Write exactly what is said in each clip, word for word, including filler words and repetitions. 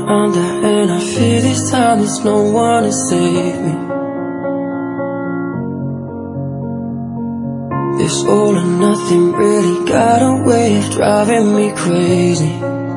under, and I fear this time there's no one to save me. This all or nothing really got a way of driving me crazy.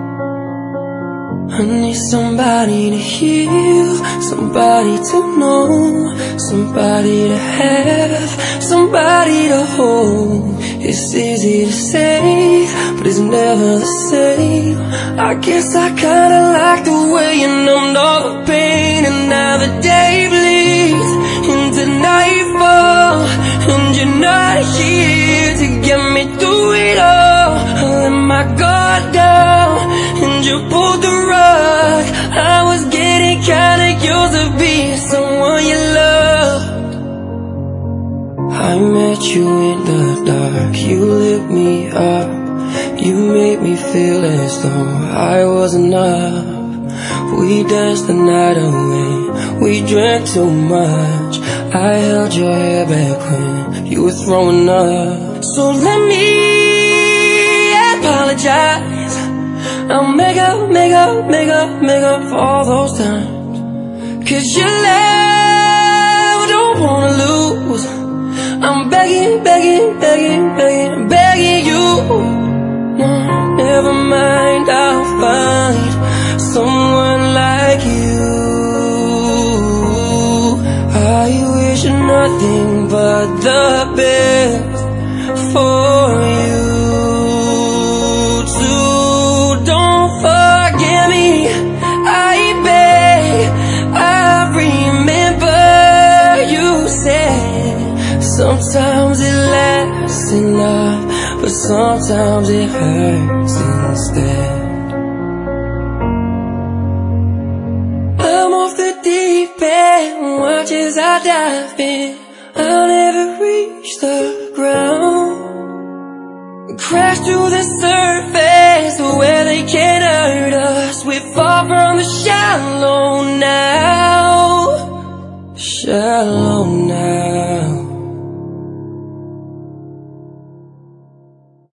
I need somebody to heal, somebody to know, somebody to have, somebody to hold. It's easy to say, but it's never the same. I guess I kinda like the way you numbed all the pain. And now the day bleeds into nightfall, and you're not here to get me through it all. I let my guard down, and you pulled the rug. I was getting kinda used to being someone you loved. I met you in the dark, you lit me up. You made me feel as though I was enough. We danced the night away, we drank too much. I held your hair back when you were throwing up. So let me apologize. I'll make up, make up, make up, make up for all those times. Cause your love I don't wanna lose. I'm begging, begging, begging, begging, begging you. No, never mind, I'll find someone like you. I wish nothing but the best for you too. Don't forget me, I beg. I remember you said sometimes it lasts in love, but sometimes it hurts instead. I'm off the deep end, watch as I dive in. I'll never reach the ground. Crash to the surface.